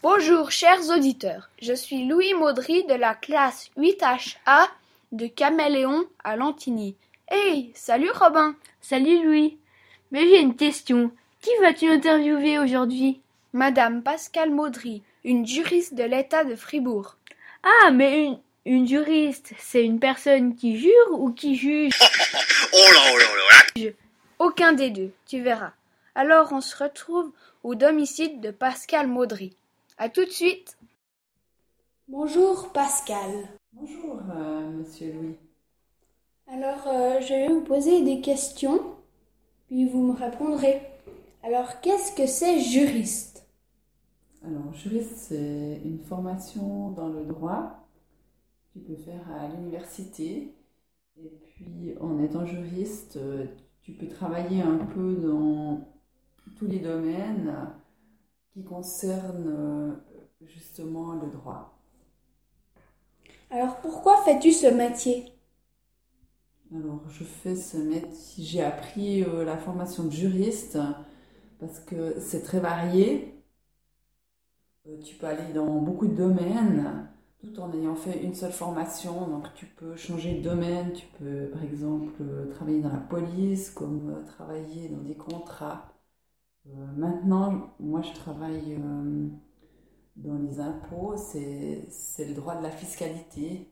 Bonjour chers auditeurs, je suis Louis Maudry de la classe 8HA de Caméléon à Lantigny. Hey, salut Robin! Salut Louis, mais j'ai une question. Qui vas-tu interviewer aujourd'hui? Madame Pascale Maudry, une juriste de l'État de Fribourg. Ah, mais une juriste, c'est une personne qui jure ou qui juge? Aucun des deux, tu verras. Alors on se retrouve au domicile de Pascale Maudry. À tout de suite. Bonjour Pascal. Bonjour, monsieur Louis. Alors je vais vous poser des questions, puis vous me répondrez. Alors qu'est-ce que c'est juriste? Alors, juriste, c'est une formation dans le droit que tu peux faire à l'université. Et puis, en étant juriste, tu peux travailler un peu dans tous les domaines qui concernent justement le droit. Alors pourquoi fais-tu ce métier? Alors, je fais ce métier, j'ai appris la formation de juriste parce que c'est très varié. Tu peux aller dans beaucoup de domaines tout en ayant fait une seule formation. Donc, tu peux changer de domaine. Tu peux, par exemple, travailler dans la police, comme travailler dans des contrats. Maintenant, moi, je travaille dans les impôts. C'est le droit de la fiscalité.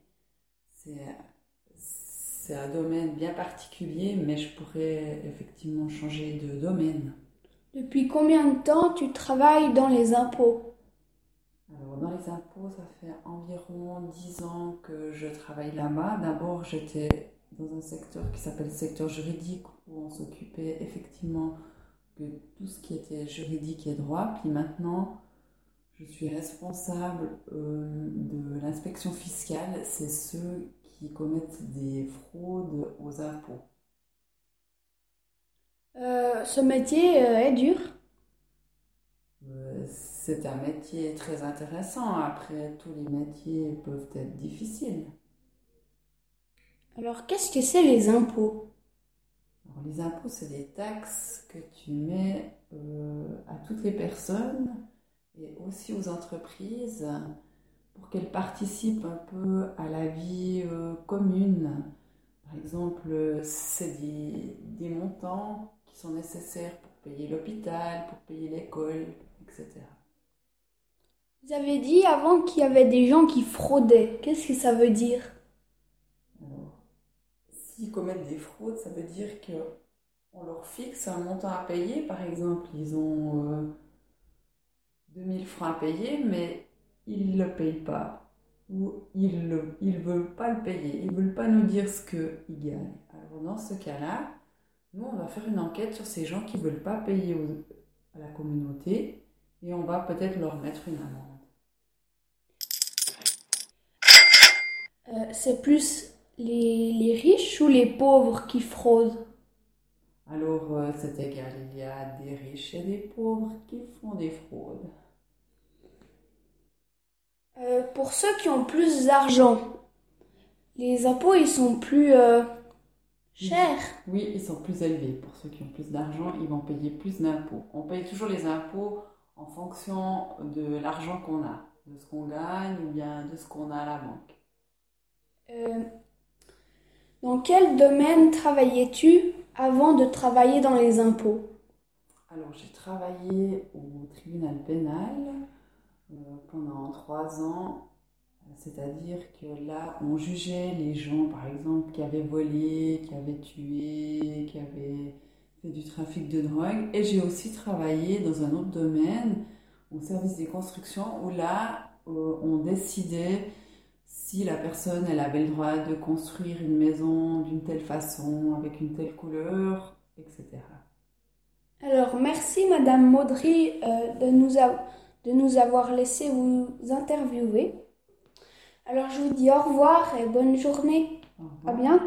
C'est un domaine bien particulier, mais je pourrais effectivement changer de domaine. Depuis combien de temps tu travailles dans les impôts? Alors, dans les impôts, ça fait environ 10 ans que je travaille là-bas. D'abord, j'étais dans un secteur qui s'appelle le secteur juridique, où on s'occupait effectivement de tout ce qui était juridique et droit. Puis maintenant, je suis responsable de l'inspection fiscale. C'est ceux qui commettent des fraudes aux impôts. Ce métier est dur. C'est un métier très intéressant. Après, tous les métiers peuvent être difficiles. Alors qu'est-ce que c'est les impôts? Alors, les impôts, c'est des taxes que tu mets à toutes les personnes et aussi aux entreprises pour qu'elles participent un peu à la vie commune. Par exemple, c'est des montants qui sont nécessaires pour payer l'hôpital, pour payer l'école, etc. Vous avez dit avant qu'il y avait des gens qui fraudaient. Qu'est-ce que ça veut dire? Alors, s'ils commettent des fraudes, ça veut dire qu'on leur fixe un montant à payer. Par exemple, ils ont 2000 francs à payer, mais ils ne le payent pas. Ou ils ne veulent pas le payer. Ils ne veulent pas nous dire ce qu'ils gagnent. Alors, dans ce cas-là, nous, on va faire une enquête sur ces gens qui ne veulent pas payer à la communauté et on va peut-être leur mettre une amende. C'est plus les riches ou les pauvres qui fraudent? Alors, c'est égal, il y a des riches et des pauvres qui font des fraudes. Pour ceux qui ont plus d'argent, les impôts ils sont plus chers. Oui, ils sont plus élevés. Pour ceux qui ont plus d'argent, ils vont payer plus d'impôts. On paye toujours les impôts en fonction de l'argent qu'on a, de ce qu'on gagne ou bien de ce qu'on a à la banque. Dans quel domaine travaillais-tu avant de travailler dans les impôts? Alors, j'ai travaillé au tribunal pénal pendant 3 ans. C'est-à-dire que là, on jugeait les gens, par exemple, qui avaient volé, qui avaient tué, qui avaient fait du trafic de drogue. Et j'ai aussi travaillé dans un autre domaine, au service des constructions, où là, on décidait si la personne, elle avait le droit de construire une maison d'une telle façon, avec une telle couleur, etc. Alors merci Madame Maudry de nous avoir laissé vous interviewer. Alors je vous dis au revoir et bonne journée. Au revoir. À bientôt.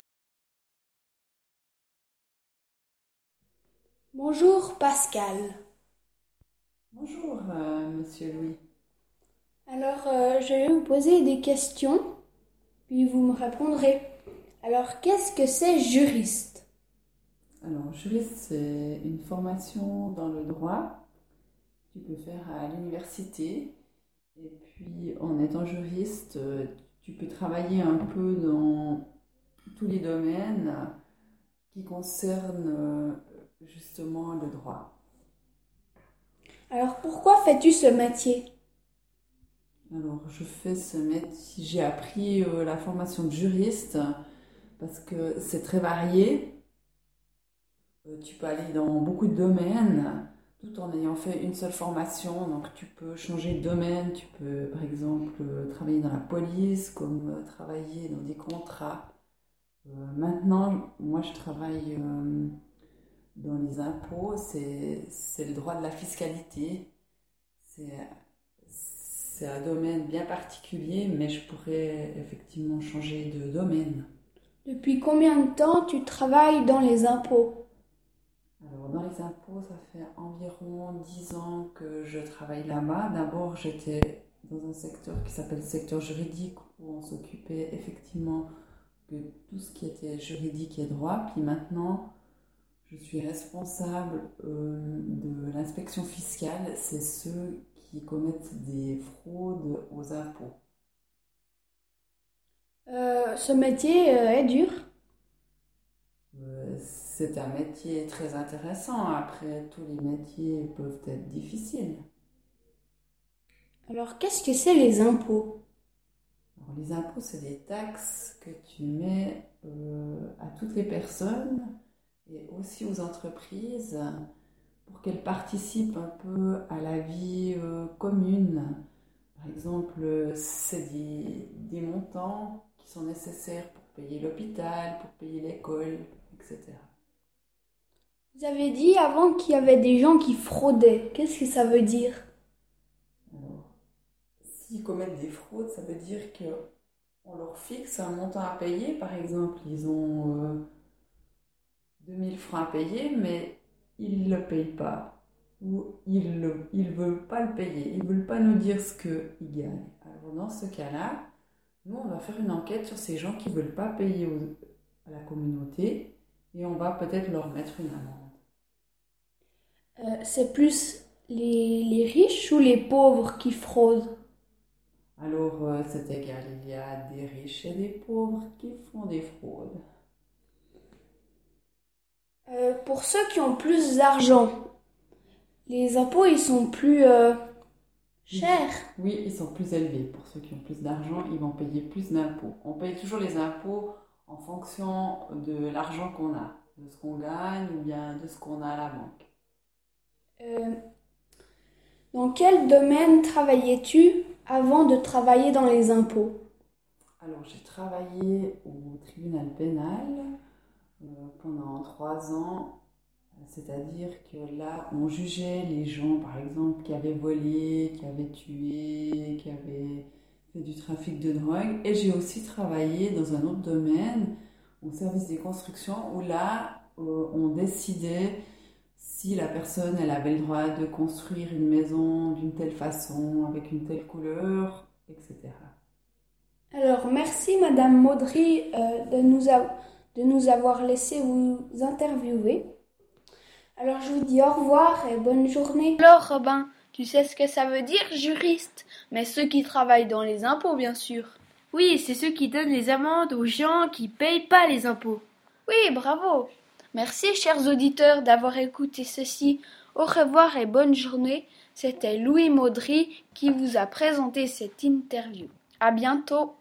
Bonjour Pascal. Bonjour, monsieur Louis. Alors je vais vous poser des questions, puis vous me répondrez. Alors qu'est-ce que c'est juriste? Alors, juriste, c'est une formation dans le droit que tu peux faire à l'université. Et puis, en étant juriste, tu peux travailler un peu dans tous les domaines qui concernent justement le droit. Alors pourquoi fais-tu ce métier? Alors, je fais ce métier, j'ai appris la formation de juriste parce que c'est très varié. Tu peux aller dans beaucoup de domaines tout en ayant fait une seule formation. Donc, tu peux changer de domaine. Tu peux, par exemple, travailler dans la police, comme travailler dans des contrats. Maintenant, moi, je travaille dans les impôts. C'est le droit de la fiscalité. C'est, c'est un domaine bien particulier, mais je pourrais effectivement changer de domaine. Depuis combien de temps tu travailles dans les impôts? Alors, dans les impôts, ça fait environ 10 ans que je travaille là-bas. D'abord, j'étais dans un secteur qui s'appelle le secteur juridique, où on s'occupait effectivement de tout ce qui était juridique et droit. Puis maintenant, je suis responsable de l'inspection fiscale. C'est ceux qui commettent des fraudes aux impôts. Ce métier est dur. C'est un métier très intéressant. Après, tous les métiers peuvent être difficiles. Alors qu'est-ce que c'est les impôts? Alors, les impôts, c'est des taxes que tu mets à toutes les personnes et aussi aux entreprises pour qu'elles participent un peu à la vie commune. Par exemple, c'est des montants qui sont nécessaires pour payer l'hôpital, pour payer l'école, etc. Vous avez dit avant qu'il y avait des gens qui fraudaient. Qu'est-ce que ça veut dire? Alors, s'ils commettent des fraudes, ça veut dire qu'on leur fixe un montant à payer. Par exemple, ils ont 2000 francs à payer, mais ils ne le payent pas. Ou ils ne veulent pas le payer. Ils ne veulent pas nous dire ce qu'ils gagnent. Alors, dans ce cas-là, nous, on va faire une enquête sur ces gens qui ne veulent pas payer à la communauté et on va peut-être leur mettre une amende. C'est plus les riches ou les pauvres qui fraudent? Alors, c'est égal, il y a des riches et des pauvres qui font des fraudes. Pour ceux qui ont plus d'argent, les impôts ils sont plus chers. Oui, ils sont plus élevés. Pour ceux qui ont plus d'argent, ils vont payer plus d'impôts. On paye toujours les impôts en fonction de l'argent qu'on a, de ce qu'on gagne ou bien de ce qu'on a à la banque. Dans quel domaine travaillais-tu avant de travailler dans les impôts? Alors, j'ai travaillé au tribunal pénal pendant 3 ans. C'est-à-dire que là, on jugeait les gens, par exemple, qui avaient volé, qui avaient tué, qui avaient fait du trafic de drogue. Et j'ai aussi travaillé dans un autre domaine, au service des constructions, où là, on décidait si la personne, elle avait le droit de construire une maison d'une telle façon, avec une telle couleur, etc. Alors merci Madame Maudry de nous avoir laissé vous interviewer. Alors je vous dis au revoir et bonne journée. Alors Robin, tu sais ce que ça veut dire, juriste? Mais ceux qui travaillent dans les impôts, bien sûr. Oui, c'est ceux qui donnent les amendes aux gens qui payent pas les impôts. Oui, bravo. Merci, chers auditeurs, d'avoir écouté ceci. Au revoir et bonne journée. C'était Louis Maudry qui vous a présenté cette interview. À bientôt.